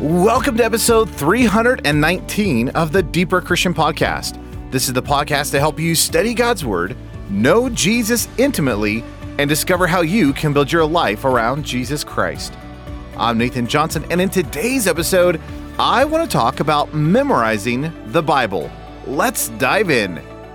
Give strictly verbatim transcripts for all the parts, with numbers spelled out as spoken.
Welcome to episode three hundred nineteen of the Deeper Christian Podcast. This is the podcast to help you study God's Word, know Jesus intimately, and discover how you can build your life around Jesus Christ. I'm Nathan Johnson, and in today's episode, I want to talk about memorizing the Bible. Let's dive in.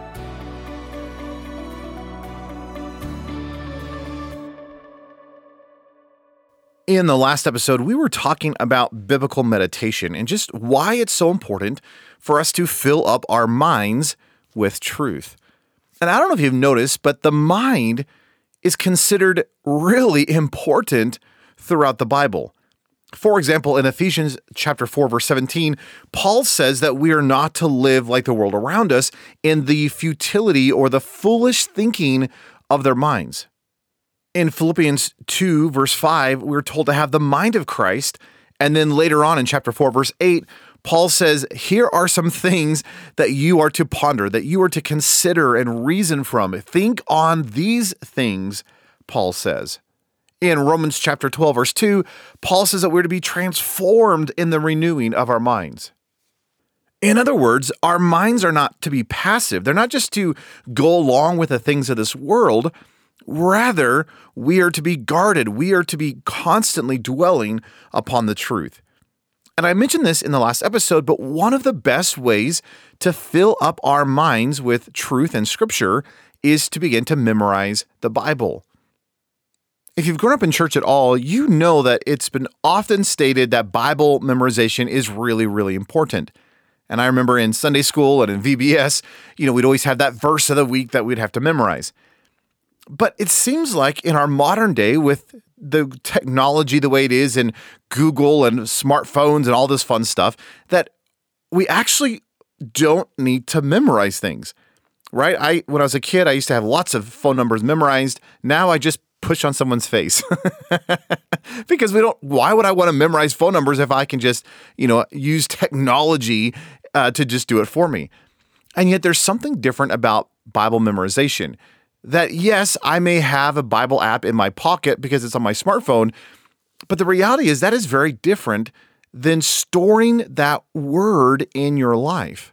In the last episode, we were talking about biblical meditation and just why it's so important for us to fill up our minds with truth. And I don't know if you've noticed, but the mind is considered really important throughout the Bible. For example, in Ephesians chapter four, verse seventeen, Paul says that we are not to live like the world around us in the futility or the foolish thinking of their minds. In Philippians two, verse five, we're told to have the mind of Christ. And then later on in chapter four, verse eight, Paul says, here are some things that you are to ponder, that you are to consider and reason from. Think on these things, Paul says. In Romans chapter twelve, verse two, Paul says that we're to be transformed in the renewing of our minds. In other words, our minds are not to be passive. They're not just to go along with the things of this world. Rather, we are to be guarded. We are to be constantly dwelling upon the truth. And I mentioned this in the last episode, but one of the best ways to fill up our minds with truth and scripture is to begin to memorize the Bible. If you've grown up in church at all, you know that it's been often stated that Bible memorization is really, really important. And I remember in Sunday school and in V B S, you know, we'd always have that verse of the week that we'd have to memorize. But it seems like in our modern day, with the technology the way it is and Google and smartphones and all this fun stuff, that we actually don't need to memorize things, right? I when I was a kid, I used to have lots of phone numbers memorized. Now I just push on someone's face because we don't. Why would I want to memorize phone numbers if I can just, you know, use technology uh, to just do it for me? And yet there's something different about Bible memorization. That yes, I may have a Bible app in my pocket because it's on my smartphone, but the reality is that is very different than storing that word in your life.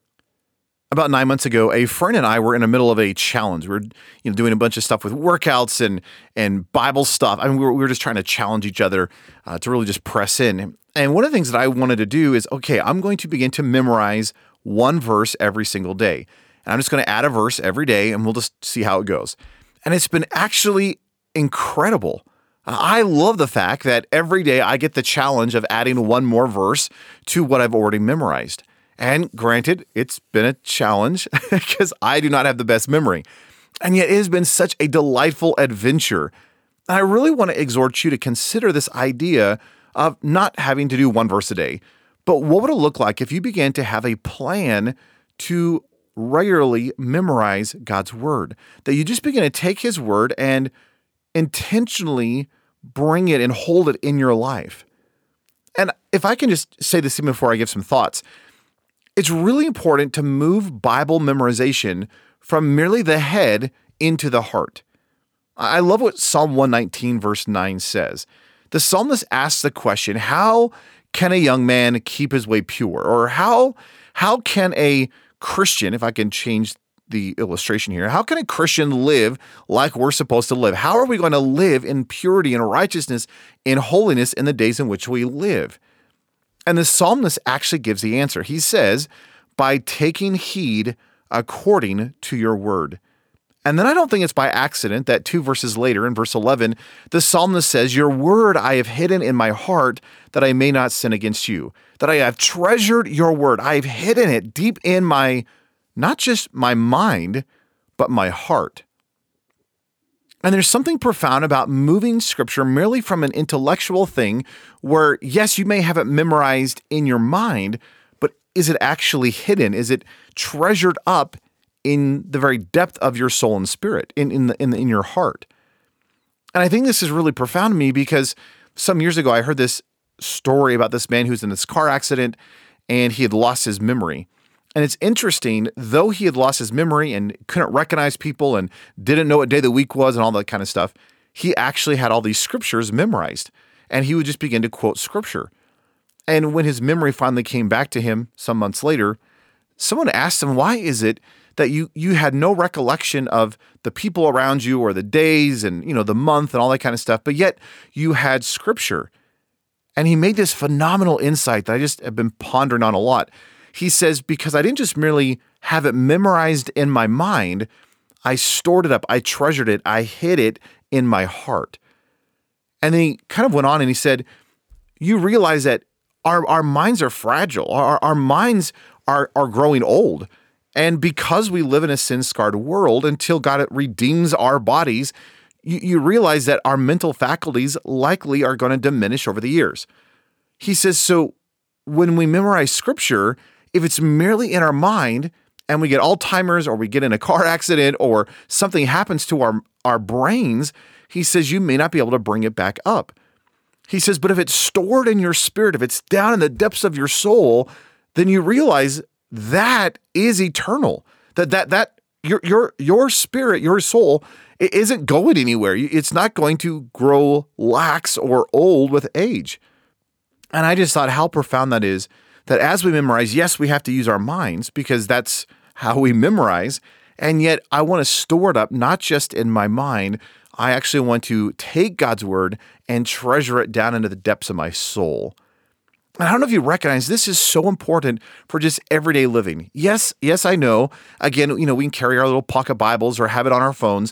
About nine months ago, a friend and I were in the middle of a challenge. We were, you know, doing a bunch of stuff with workouts and and Bible stuff. I mean, we were, we were just trying to challenge each other uh, to really just press in. And one of the things that I wanted to do is, okay, I'm going to begin to memorize one verse every single day. And I'm just going to add a verse every day, and we'll just see how it goes. And it's been actually incredible. I love the fact that every day I get the challenge of adding one more verse to what I've already memorized. And granted, it's been a challenge because I do not have the best memory. And yet it has been such a delightful adventure. And I really want to exhort you to consider this idea of not having to do one verse a day, but what would it look like if you began to have a plan to regularly memorize God's word, that you just begin to take his word and intentionally bring it and hold it in your life. And if I can just say this even before I give some thoughts, it's really important to move Bible memorization from merely the head into the heart. I love what Psalm one nineteen verse nine says. The psalmist asks the question, how can a young man keep his way pure? Or how, how can a Christian, if I can change the illustration here, how can a Christian live like we're supposed to live? How are we going to live in purity and righteousness and holiness in the days in which we live? And the psalmist actually gives the answer. He says, by taking heed according to your word. And then I don't think it's by accident that two verses later in verse eleven, the psalmist says, your word I have hidden in my heart that I may not sin against you, that I have treasured your word. I have hidden it deep in my, not just my mind, but my heart. And there's something profound about moving scripture merely from an intellectual thing where, yes, you may have it memorized in your mind, but is it actually hidden? Is it treasured up in the very depth of your soul and spirit, in in, the, in, the, in your heart? And I think this is really profound to me because some years ago I heard this story about this man who's in this car accident and he had lost his memory. And it's interesting, though he had lost his memory and couldn't recognize people and didn't know what day of the week was and all that kind of stuff, he actually had all these scriptures memorized. And he would just begin to quote scripture. And when his memory finally came back to him some months later, someone asked him, why is it that you you had no recollection of the people around you or the days and, you know, the month and all that kind of stuff, but yet you had scripture? And he made this phenomenal insight that I just have been pondering on a lot. He says, because I didn't just merely have it memorized in my mind, I stored it up, I treasured it, I hid it in my heart. And then he kind of went on and he said, you realize that our, our minds are fragile. Our, our minds are, are growing old. And because we live in a sin-scarred world, until God redeems our bodies, you, you realize that our mental faculties likely are going to diminish over the years. He says, so when we memorize scripture, if it's merely in our mind and we get Alzheimer's or we get in a car accident or something happens to our, our brains, he says, you may not be able to bring it back up. He says, but if it's stored in your spirit, if it's down in the depths of your soul, then you realize that is eternal. That that that your your your spirit, your soul, it isn't going anywhere. It's not going to grow lax or old with age. And I just thought how profound that is, that as we memorize, yes, we have to use our minds because that's how we memorize. And yet I want to store it up, not just in my mind. I actually want to take God's word and treasure it down into the depths of my soul. And I don't know if you recognize this is so important for just everyday living. Yes, yes, I know. Again, you know, we can carry our little pocket Bibles or have it on our phones.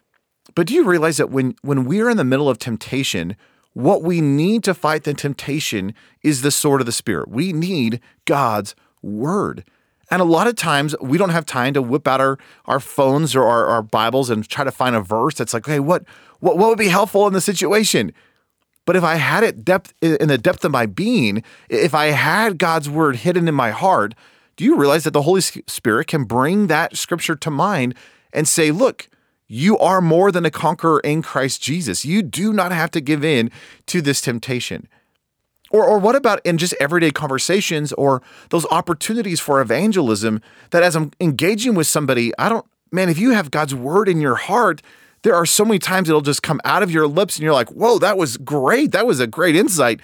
But do you realize that when, when we're in the middle of temptation, what we need to fight the temptation is the sword of the Spirit. We need God's word. And a lot of times we don't have time to whip out our, our phones or our, our Bibles and try to find a verse that's like, hey, what, what, what would be helpful in the situation? But if I had it depth in the depth of my being, if I had God's word hidden in my heart, do you realize that the Holy Spirit can bring that scripture to mind and say, look, you are more than a conqueror in Christ Jesus. You do not have to give in to this temptation. Or, or what about in just everyday conversations or those opportunities for evangelism that as I'm engaging with somebody, I don't, man, if you have God's word in your heart, there are so many times it'll just come out of your lips and you're like, whoa, that was great. That was a great insight.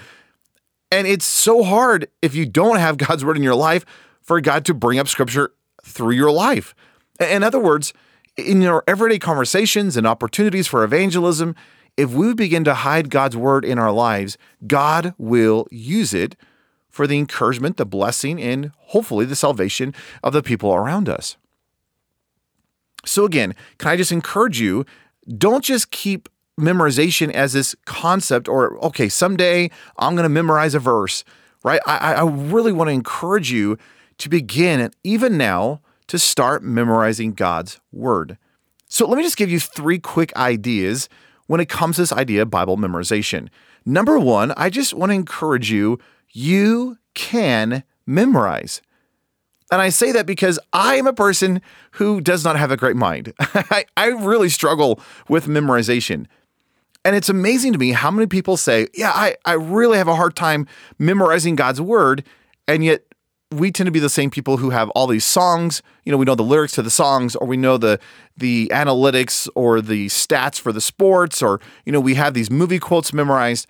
And it's so hard if you don't have God's word in your life for God to bring up scripture through your life. In other words, in your everyday conversations and opportunities for evangelism, if we begin to hide God's word in our lives, God will use it for the encouragement, the blessing, and hopefully the salvation of the people around us. So again, can I just encourage you, don't just keep memorization as this concept or, okay, someday I'm going to memorize a verse, right? I, I really want to encourage you to begin, even now, to start memorizing God's word. So let me just give you three quick ideas when it comes to this idea of Bible memorization. Number one, I just want to encourage you, you can memorize. And I say that because I am a person who does not have a great mind. I, I really struggle with memorization. And it's amazing to me how many people say, yeah, I, I really have a hard time memorizing God's word. And yet we tend to be the same people who have all these songs. You know, we know the lyrics to the songs, or we know the the analytics or the stats for the sports, or, you know, we have these movie quotes memorized.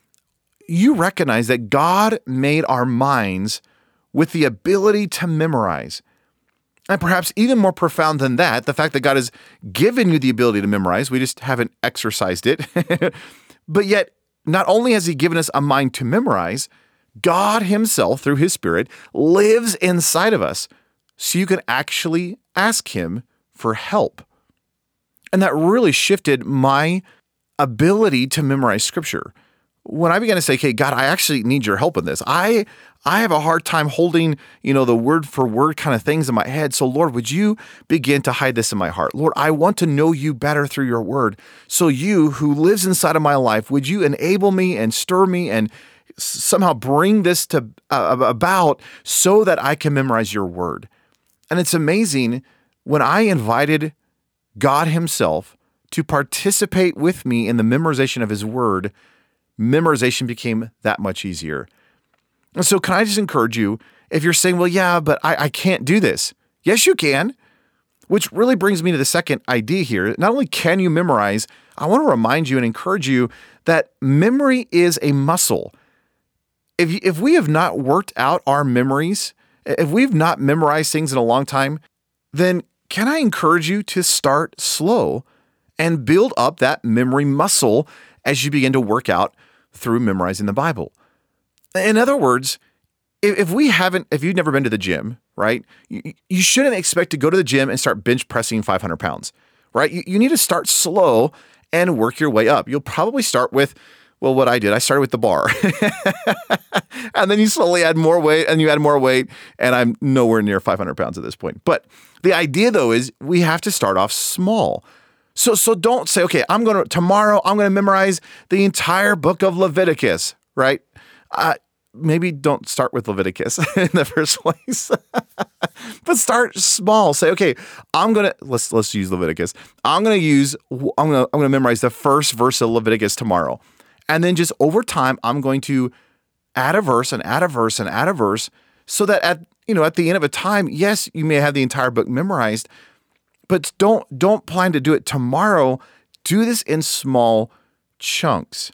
You recognize that God made our minds with the ability to memorize. And perhaps even more profound than that, the fact that God has given you the ability to memorize, we just haven't exercised it. But yet, not only has he given us a mind to memorize, God himself, through his Spirit, lives inside of us, so you can actually ask him for help. And that really shifted my ability to memorize scripture. When I began to say, okay, God, I actually need your help in this. I I have a hard time holding, you know, the word for word kind of things in my head. So Lord, would you begin to hide this in my heart? Lord, I want to know you better through your word. So you who lives inside of my life, would you enable me and stir me and somehow bring this to uh, about so that I can memorize your word? And it's amazing when I invited God himself to participate with me in the memorization of his word, memorization became that much easier. And so can I just encourage you, if you're saying, well, yeah, but I, I can't do this. Yes, you can. Which really brings me to the second idea here. Not only can you memorize, I want to remind you and encourage you that memory is a muscle. If, you, if we have not worked out our memories, if we've not memorized things in a long time, then can I encourage you to start slow and build up that memory muscle as you begin to work out through memorizing the Bible? In other words, if, if we haven't, if you've never been to the gym, right, you, you shouldn't expect to go to the gym and start bench pressing five hundred pounds, right? You, you need to start slow and work your way up. You'll probably start with, well, what I did, I started with the bar. And then you slowly add more weight and you add more weight, and I'm nowhere near five hundred pounds at this point. But the idea, though, is we have to start off small. So so don't say, okay, I'm going to, tomorrow, I'm going to memorize the entire book of Leviticus, right? Uh, maybe don't start with Leviticus in the first place, but start small. Say, okay, I'm going to, let's, let's use Leviticus. I'm going to use, I'm going to, I'm going to memorize the first verse of Leviticus tomorrow. And then just over time, I'm going to add a verse and add a verse and add a verse so that at, you know, at the end of a time, yes, you may have the entire book memorized, but don't, don't plan to do it tomorrow. Do this in small chunks.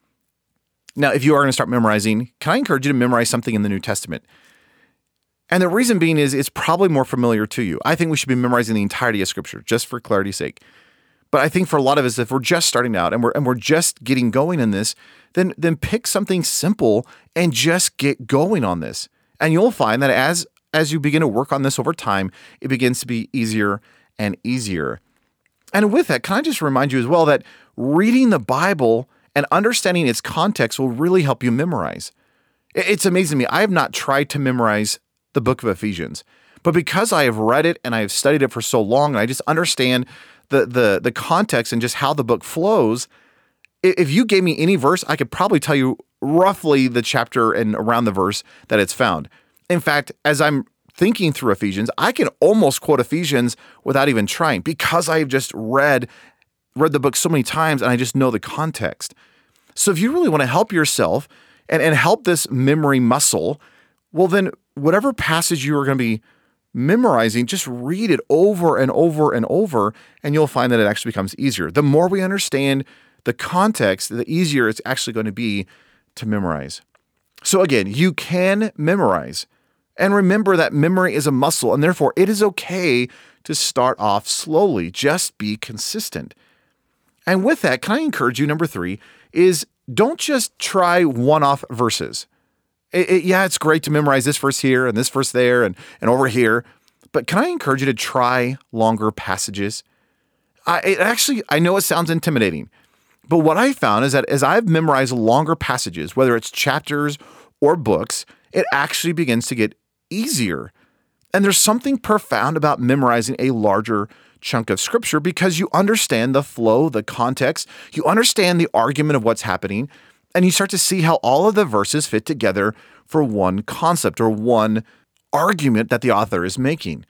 Now, if you are going to start memorizing, can I encourage you to memorize something in the New Testament? And the reason being is it's probably more familiar to you. I think we should be memorizing the entirety of Scripture, just for clarity's sake. But I think for a lot of us, if we're just starting out and we're and we're just getting going in this, then then pick something simple and just get going on this. And you'll find that as as you begin to work on this over time, it begins to be easier and easier. And with that, can I just remind you as well that reading the Bible and understanding its context will really help you memorize. It's amazing to me. I have not tried to memorize the book of Ephesians, but because I have read it and I have studied it for so long, and I just understand the the the context and just how the book flows, if you gave me any verse, I could probably tell you roughly the chapter and around the verse that it's found. In fact, as I'm thinking through Ephesians, I can almost quote Ephesians without even trying because I've just read read the book so many times and I just know the context. So if you really want to help yourself and, and help this memory muscle, well then whatever passage you are going to be memorizing, just read it over and over and over, and you'll find that it actually becomes easier. The more we understand the context, the easier it's actually going to be to memorize. So again, you can memorize. And remember that memory is a muscle, and therefore it is okay to start off slowly. Just be consistent. And with that, can I encourage you, number three, is don't just try one-off verses. It, it, yeah, it's great to memorize this verse here and this verse there and, and over here, but can I encourage you to try longer passages? I it actually, I know it sounds intimidating, but what I found is that as I've memorized longer passages, whether it's chapters or books, it actually begins to get easier. And there's something profound about memorizing a larger chunk of Scripture because you understand the flow, the context, you understand the argument of what's happening, and you start to see how all of the verses fit together for one concept or one argument that the author is making.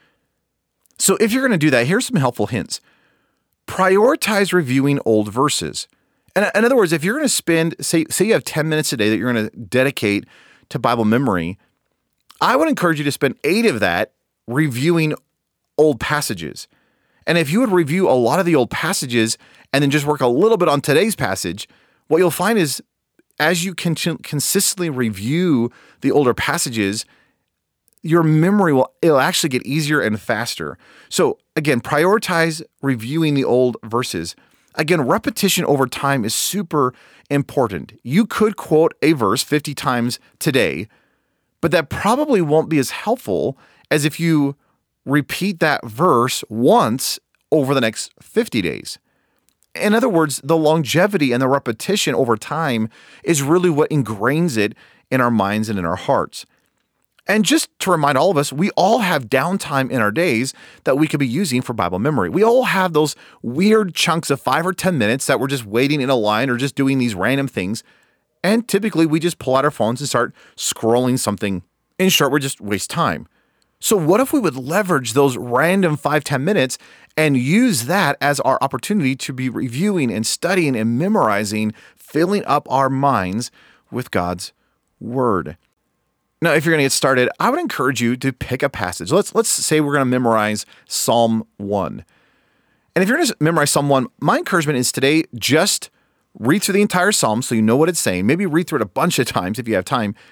So if you're going to do that, here's some helpful hints. Prioritize reviewing old verses. And in other words, if you're going to spend, say, say you have ten minutes a day that you're going to dedicate to Bible memory, I would encourage you to spend eight of that reviewing old passages. And if you would review a lot of the old passages and then just work a little bit on today's passage, what you'll find is as you can consistently review the older passages, your memory will it'll actually get easier and faster. So again, prioritize reviewing the old verses. Again, repetition over time is super important. You could quote a verse fifty times today, but that probably won't be as helpful as if you repeat that verse once over the next fifty days. In other words, the longevity and the repetition over time is really what ingrains it in our minds and in our hearts. And just to remind all of us, we all have downtime in our days that we could be using for Bible memory. We all have those weird chunks of five or ten minutes that we're just waiting in a line or just doing these random things. And typically we just pull out our phones and start scrolling something. In short, we just waste time. So what if we would leverage those random five, ten minutes and use that as our opportunity to be reviewing and studying and memorizing, filling up our minds with God's Word? Now, if you're going to get started, I would encourage you to pick a passage. Let's let's say we're going to memorize Psalm one. And if you're going to memorize Psalm one, my encouragement is today just read through the entire Psalm so you know what it's saying. Maybe read through it a bunch of times if you have time.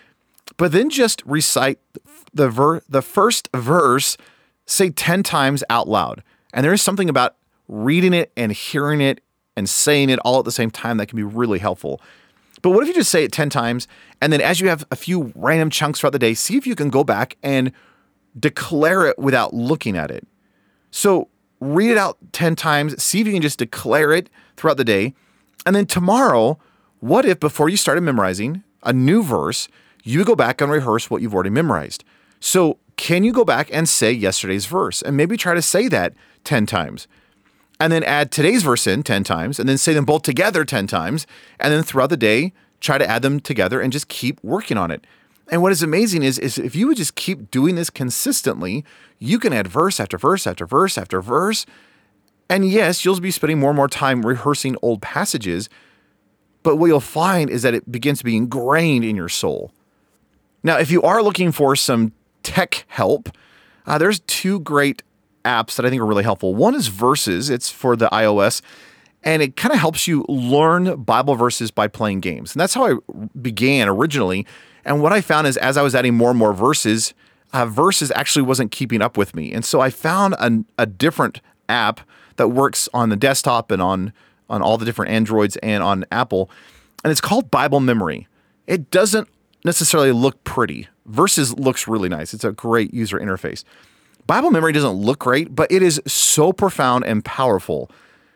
but then just recite the ver- the first verse, say ten times out loud. And there is something about reading it and hearing it and saying it all at the same time that can be really helpful. But what if you just say it ten times, and then as you have a few random chunks throughout the day, see if you can go back and declare it without looking at it. So read it out ten times, see if you can just declare it throughout the day. And then tomorrow, what if before you started memorizing a new verse, you go back and rehearse what you've already memorized? So can you go back and say yesterday's verse and maybe try to say that ten times? And then add today's verse in ten times, and then say them both together ten times. And then throughout the day, try to add them together and just keep working on it. And what is amazing is, is if you would just keep doing this consistently, you can add verse after verse after verse after verse. And yes, you'll be spending more and more time rehearsing old passages, but what you'll find is that it begins to be ingrained in your soul. Now, if you are looking for some tech help, uh, there's two great apps that I think are really helpful. One is Verses. It's for the iOS, and it kind of helps you learn Bible verses by playing games. And that's how I began originally. And what I found is as I was adding more and more verses, uh, Verses actually wasn't keeping up with me. And so I found a, a different app that works on the desktop and on, on all the different Androids and on Apple. And it's called Bible Memory. It doesn't necessarily look pretty. Verses looks really nice. It's a great user interface. Bible Memory doesn't look great, but it is so profound and powerful.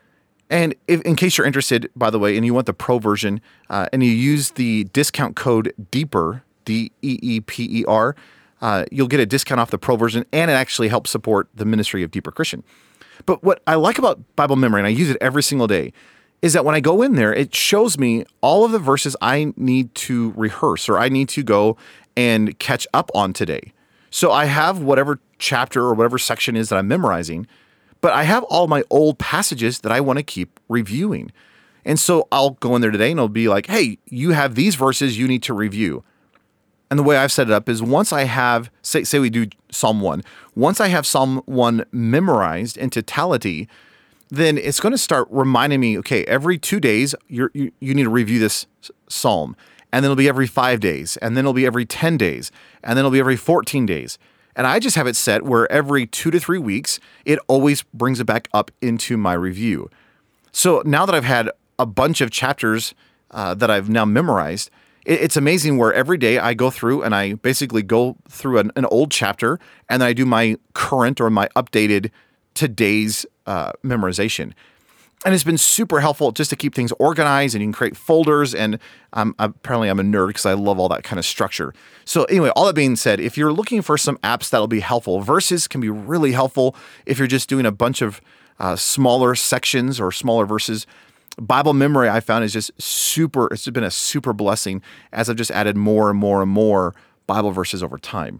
And if, in case you're interested, by the way, and you want the pro version, uh, and you use the discount code DEEPER, D E E P E R, uh, you'll get a discount off the pro version, and it actually helps support the ministry of Deeper Christian. But what I like about Bible Memory, and I use it every single day, is that when I go in there, it shows me all of the verses I need to rehearse or I need to go and catch up on today. So I have whatever chapter or whatever section is that I'm memorizing, but I have all my old passages that I want to keep reviewing. And so I'll go in there today and it'll be like, hey, you have these verses you need to review. And the way I've set it up is once I have, say, say we do Psalm one, once I have Psalm one memorized in totality, then it's going to start reminding me, okay, every two days, you're, you you need to review this Psalm. And then it'll be every five days. And then it'll be every ten days. And then it'll be every fourteen days. And I just have it set where every two to three weeks, it always brings it back up into my review. So now that I've had a bunch of chapters uh, that I've now memorized, it, it's amazing where every day I go through and I basically go through an, an old chapter and then I do my current or my updated today's uh, memorization. And it's been super helpful just to keep things organized, and you can create folders. And um, apparently I'm a nerd because I love all that kind of structure. So anyway, all that being said, if you're looking for some apps that'll be helpful, Verses can be really helpful if you're just doing a bunch of uh, smaller sections or smaller verses. Bible Memory I found is just super, it's been a super blessing as I've just added more and more and more Bible verses over time.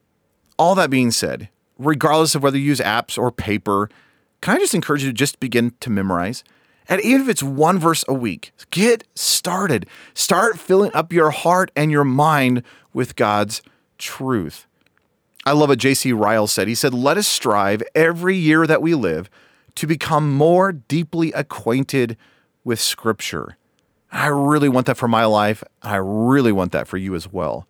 All that being said, regardless of whether you use apps or paper, can I just encourage you to just begin to memorize? And even if it's one verse a week, get started. Start filling up your heart and your mind with God's truth. I love what J C Ryle said. He said, let us strive every year that we live to become more deeply acquainted with Scripture. I really want that for my life. I really want that for you as well.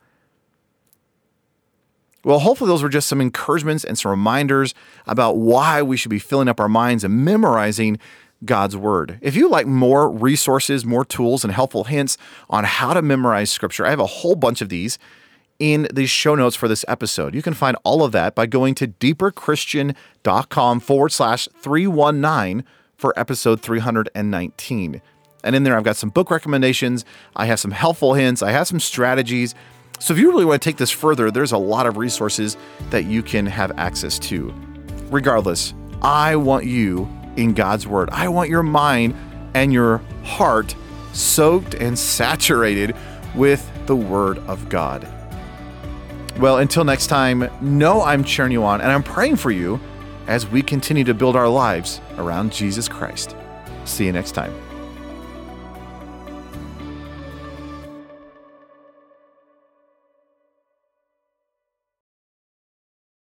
Well, hopefully those were just some encouragements and some reminders about why we should be filling up our minds and memorizing God's Word. If you like more resources, more tools, and helpful hints on how to memorize Scripture, I have a whole bunch of these in the show notes for this episode. You can find all of that by going to deeperchristian.com forward slash 319 for episode three hundred nineteen. And in there, I've got some book recommendations. I have some helpful hints. I have some strategies. So if you really want to take this further, there's a lot of resources that you can have access to. Regardless, I want you in God's Word. I want your mind and your heart soaked and saturated with the Word of God. Well, until next time, know I'm cheering you on and I'm praying for you as we continue to build our lives around Jesus Christ. See you next time.